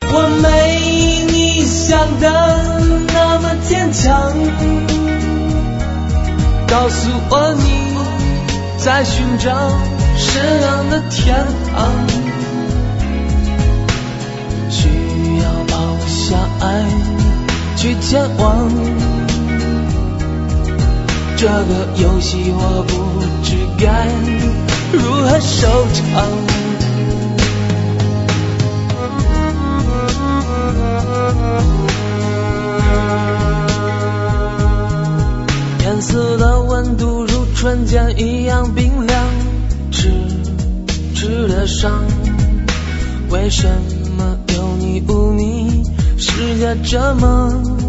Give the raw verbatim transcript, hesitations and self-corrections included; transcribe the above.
我没你想的那么坚强，告诉我你在寻找什么样的天堂，需要抛下爱去前往，这个游戏我不知该如何收场。颜色的温度如春天一样冰凉，痴痴的伤，为什么有你无你，世界这么